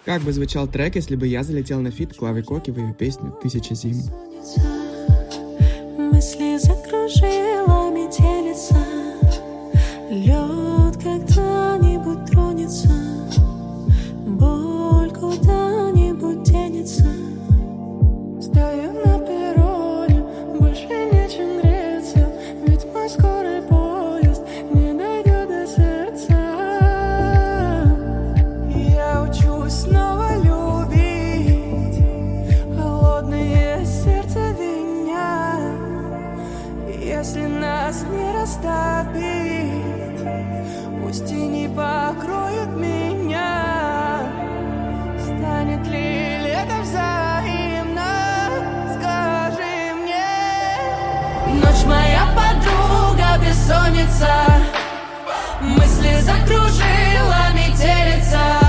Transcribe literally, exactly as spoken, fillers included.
Как бы звучал трек, если бы я залетел на фит Клавы Коки в ее песню «Тысяча зим». Мысли закружила метелица, лед когда-нибудь тронется, боль куда-нибудь денется. Стою на перроне, больше нечем греться, ведь мой скорый поезд не дойдет до сердца. Я учусь снова любить, холодное сердце виня. Если нас не расставить, пусть и не покроет меня. Станет ли лето взаимно? Скажи мне. Ночь моя подруга, бессонница, мысли закружила метелица.